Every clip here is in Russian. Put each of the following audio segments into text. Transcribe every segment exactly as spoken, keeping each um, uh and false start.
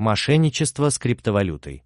Мошенничество с криптовалютой.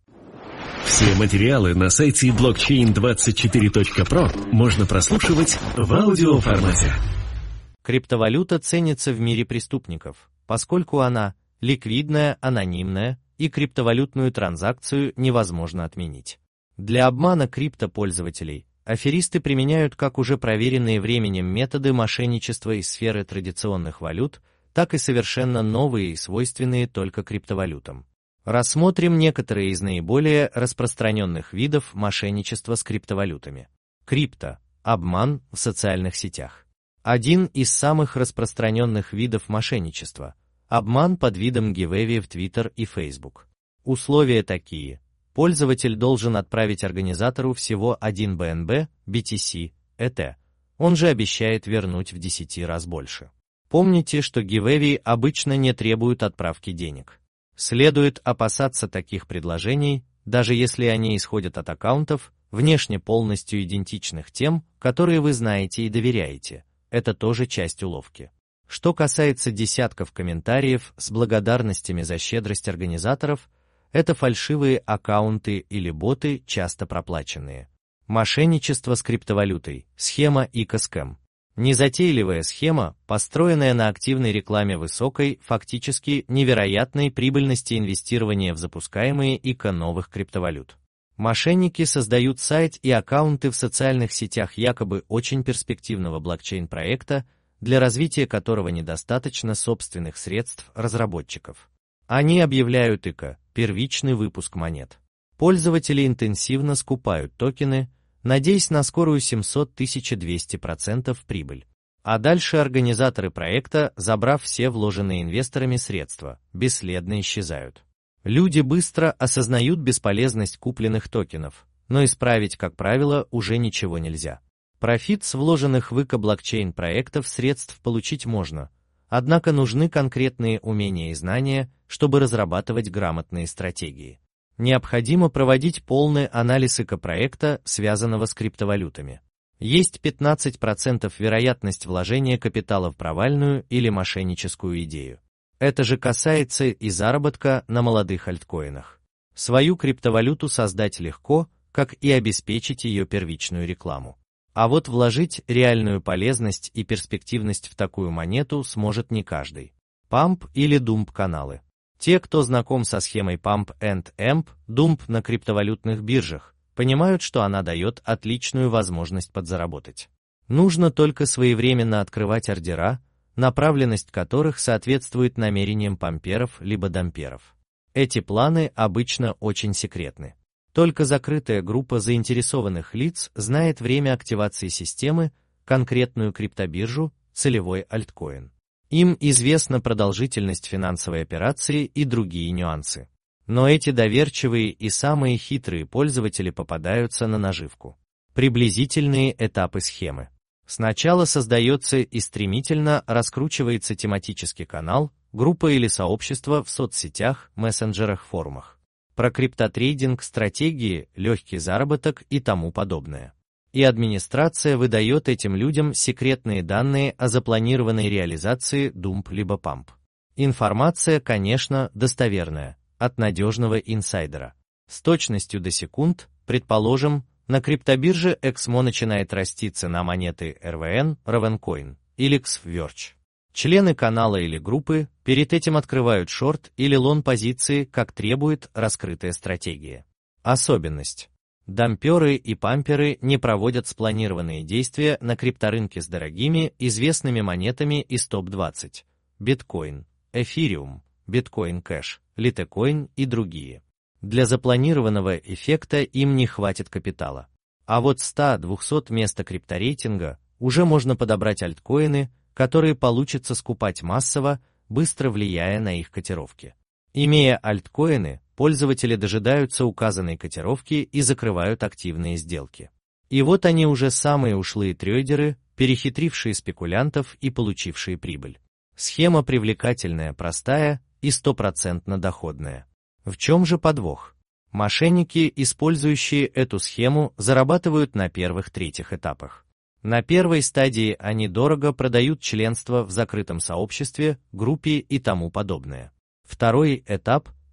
Все материалы на сайте блокчейн двадцать четыре точка про можно прослушивать в аудиоформате. Криптовалюта ценится в мире преступников, поскольку она ликвидная, анонимная, и криптовалютную транзакцию невозможно отменить. Для обмана криптопользователей аферисты применяют как уже проверенные временем методы мошенничества из сферы традиционных валют, так и совершенно новые и свойственные только криптовалютам. Рассмотрим некоторые из наиболее распространенных видов мошенничества с криптовалютами. Крипто – обман в социальных сетях. Один из самых распространенных видов мошенничества – обман под видом гивэви в Twitter и Facebook. Условия такие. Пользователь должен отправить организатору всего один би эн би, би ти си, и ти. Он же обещает вернуть в десять раз больше. Помните, что гивэви обычно не требуют отправки денег. Следует опасаться таких предложений, даже если они исходят от аккаунтов, внешне полностью идентичных тем, которые вы знаете и доверяете. Это тоже часть уловки. Что касается десятков комментариев с благодарностями за щедрость организаторов, это фальшивые аккаунты или боты, часто проплаченные. Мошенничество с криптовалютой, схема ИКО-скэм. Незатейливая схема, построенная на активной рекламе высокой, фактически невероятной прибыльности инвестирования в запускаемые ИКО новых криптовалют. Мошенники создают сайт и аккаунты в социальных сетях якобы очень перспективного блокчейн-проекта, для развития которого недостаточно собственных средств разработчиков. Они объявляют ИКО, первичный выпуск монет. Пользователи интенсивно скупают токены, надеясь на скорую семьсот тысяч двести процентов прибыль. А дальше организаторы проекта, забрав все вложенные инвесторами средства, бесследно исчезают. Люди быстро осознают бесполезность купленных токенов, но исправить, как правило, уже ничего нельзя. Профит с вложенных в ИКО блокчейн-проектов средств получить можно, однако нужны конкретные умения и знания, чтобы разрабатывать грамотные стратегии. Необходимо проводить полный анализ ИКО-проекта, связанного с криптовалютами. Есть пятнадцать процентов вероятность вложения капитала в провальную или мошенническую идею. Это же касается и заработка на молодых альткоинах. Свою криптовалюту создать легко, как и обеспечить ее первичную рекламу. А вот вложить реальную полезность и перспективность в такую монету сможет не каждый. Памп или Думп каналы. Те, кто знаком со схемой Pump энд Amp, Dump на криптовалютных биржах, понимают, что она дает отличную возможность подзаработать. Нужно только своевременно открывать ордера, направленность которых соответствует намерениям памперов либо дамперов. Эти планы обычно очень секретны. Только закрытая группа заинтересованных лиц знает время активации системы, конкретную криптобиржу, целевой альткоин. Им известна продолжительность финансовой операции и другие нюансы. Но эти доверчивые и самые хитрые пользователи попадаются на наживку. Приблизительные этапы схемы. Сначала создается и стремительно раскручивается тематический канал, группа или сообщество в соцсетях, мессенджерах, форумах. Про криптотрейдинг, стратегии, легкий заработок и тому подобное. И администрация выдает этим людям секретные данные о запланированной реализации Dump либо Pump. Информация, конечно, достоверная, от надежного инсайдера. С точностью до секунд, предположим, на криптобирже Эксмо начинает расти цена монеты эр ви эн, Ravencoin, или икс Verge. Члены канала или группы перед этим открывают шорт или лонг позиции, как требует раскрытая стратегия. Особенность. Дамперы и памперы не проводят спланированные действия на крипторынке с дорогими, известными монетами из топ двадцать. Биткоин, Эфириум, Биткоин Кэш, Литкоин и другие. Для запланированного эффекта им не хватит капитала. А вот сто-двухсот места крипторейтинга уже можно подобрать альткоины, которые получится скупать массово, быстро влияя на их котировки. Имея альткоины, пользователи дожидаются указанной котировки и закрывают активные сделки. И вот они уже самые ушлые трейдеры, перехитрившие спекулянтов и получившие прибыль. Схема привлекательная, простая и стопроцентно доходная. В чем же подвох? Мошенники, использующие эту схему, зарабатывают на первых-третьих этапах. На первой стадии они дорого продают членство в закрытом сообществе, группе и тому подобное. Второй этап –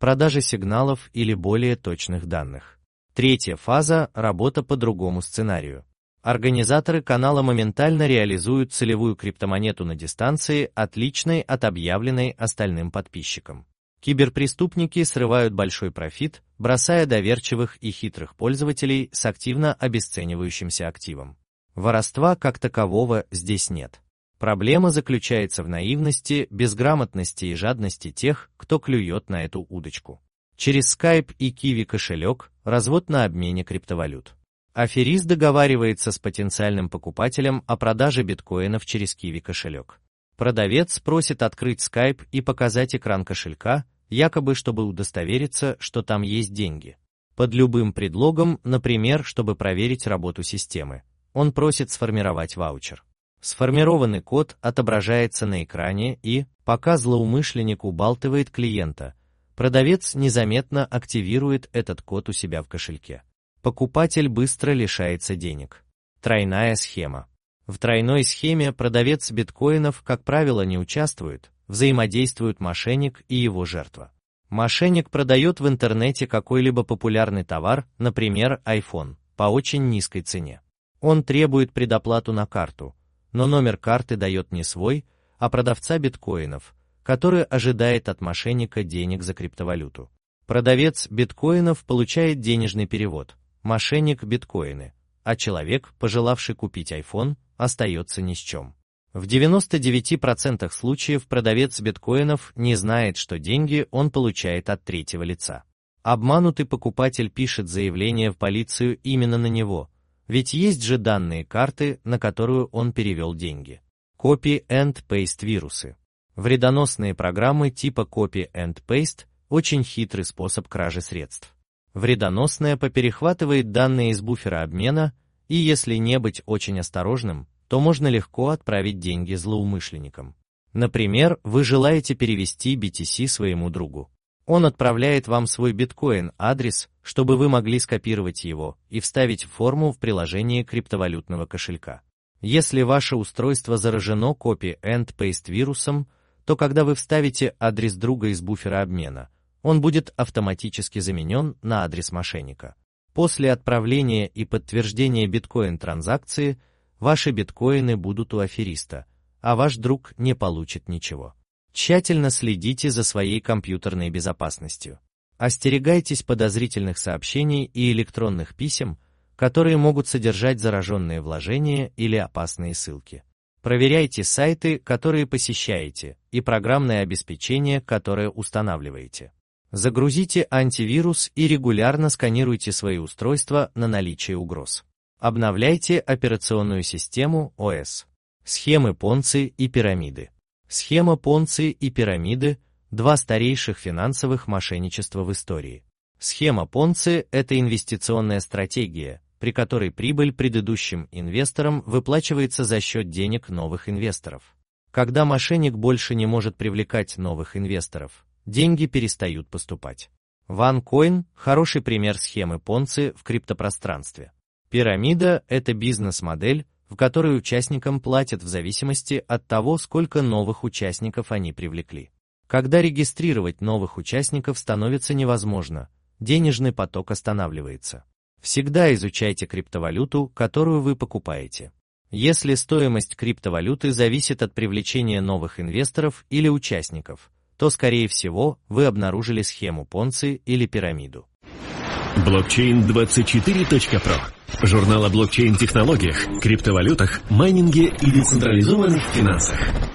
продажи сигналов или более точных данных. Третья фаза – работа по другому сценарию. Организаторы канала моментально реализуют целевую криптомонету на дистанции, отличной от объявленной остальным подписчикам. Киберпреступники срывают большой профит, бросая доверчивых и хитрых пользователей с активно обесценивающимся активом. Воровства как такового здесь нет. Проблема заключается в наивности, безграмотности и жадности тех, кто клюет на эту удочку. Через Skype и Kiwi кошелек – развод на обмене криптовалют. Аферист договаривается с потенциальным покупателем о продаже биткоинов через Kiwi кошелек. Продавец просит открыть Skype и показать экран кошелька, якобы чтобы удостовериться, что там есть деньги. Под любым предлогом, например, чтобы проверить работу системы, он просит сформировать ваучер. Сформированный код отображается на экране и, пока злоумышленник убалтывает клиента, продавец незаметно активирует этот код у себя в кошельке. Покупатель быстро лишается денег. Тройная схема. В тройной схеме продавец биткоинов, как правило, не участвует, взаимодействуют мошенник и его жертва. Мошенник продает в интернете какой-либо популярный товар, например, iPhone, по очень низкой цене. Он требует предоплату на карту, но номер карты дает не свой, а продавца биткоинов, который ожидает от мошенника денег за криптовалюту. Продавец биткоинов получает денежный перевод, мошенник – биткоины, а человек, пожелавший купить iPhone, остается ни с чем. В девяноста девяти процентах случаев продавец биткоинов не знает, что деньги он получает от третьего лица. Обманутый покупатель пишет заявление в полицию именно на него, ведь есть же данные карты, на которую он перевел деньги. Copy and Paste вирусы. Вредоносные программы типа Copy and Paste – очень хитрый способ кражи средств. Вредоносная поперехватывает данные из буфера обмена, и если не быть очень осторожным, то можно легко отправить деньги злоумышленникам. Например, вы желаете перевести би ти си своему другу. Он отправляет вам свой биткоин-адрес, чтобы вы могли скопировать его и вставить в форму в приложении криптовалютного кошелька. Если ваше устройство заражено Copy and Paste вирусом, то когда вы вставите адрес друга из буфера обмена, он будет автоматически заменен на адрес мошенника. После отправления и подтверждения биткоин-транзакции ваши биткоины будут у афериста, а ваш друг не получит ничего. Тщательно следите за своей компьютерной безопасностью. Остерегайтесь подозрительных сообщений и электронных писем, которые могут содержать зараженные вложения или опасные ссылки. Проверяйте сайты, которые посещаете, и программное обеспечение, которое устанавливаете. Загрузите антивирус и регулярно сканируйте свои устройства на наличие угроз. Обновляйте операционную систему о эс. Схемы Понци и пирамиды. Схема Понци и пирамиды – два старейших финансовых мошенничества в истории. Схема Понци – это инвестиционная стратегия, при которой прибыль предыдущим инвесторам выплачивается за счет денег новых инвесторов. Когда мошенник больше не может привлекать новых инвесторов, деньги перестают поступать. OneCoin – хороший пример схемы Понци в криптопространстве. Пирамида – это бизнес-модель, в которой участникам платят в зависимости от того, сколько новых участников они привлекли. Когда регистрировать новых участников становится невозможно, денежный поток останавливается. Всегда изучайте криптовалюту, которую вы покупаете. Если стоимость криптовалюты зависит от привлечения новых инвесторов или участников, то, скорее всего, вы обнаружили схему Понци или пирамиду. блокчейн двадцать четыре точка про. Журнал о блокчейн-технологиях, криптовалютах, майнинге и децентрализованных финансах.